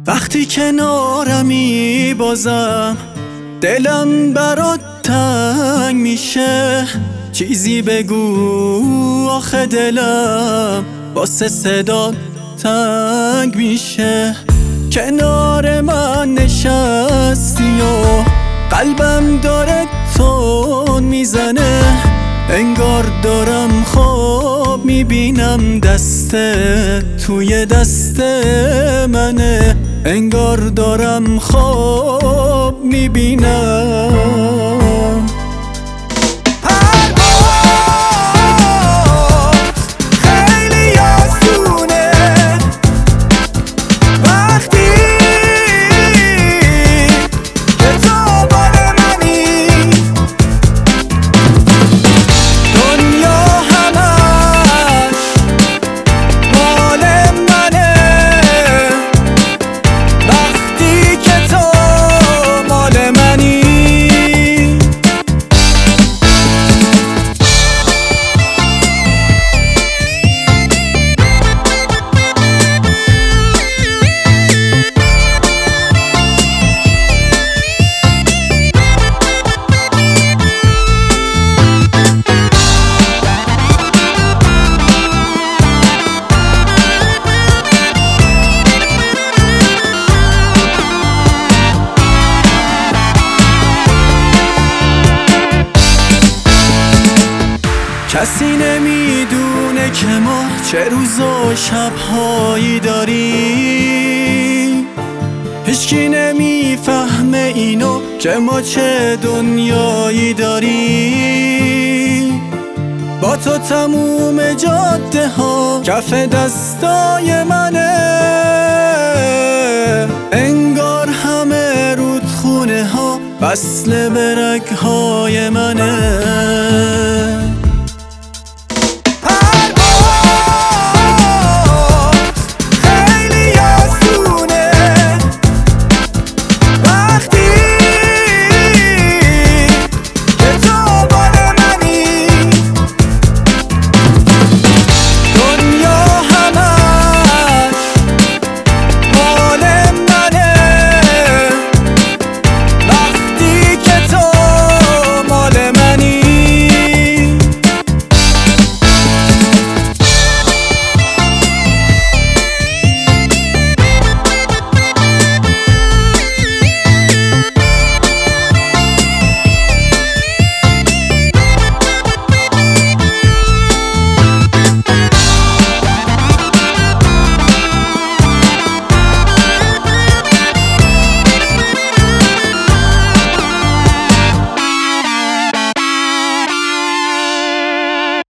وقتی کنارمی بازم دلم برات تنگ میشه. چیزی بگو آخه دلم واسه صدات تنگ میشه. کنار من نشستی و قلبم داره تون میزنه. انگار دارم خواب میبینم دستت توی دست منه. انگار دارم خواب میبینم. کسی نمیدونه که ما چه روز و شبهایی داریم. هیچکی نمیفهمه اینو که ما چه دنیایی داریم. با تو تموم جاده ها کف دستای منه. انگار همه رودخونه ها وصل به رگ‌های منه.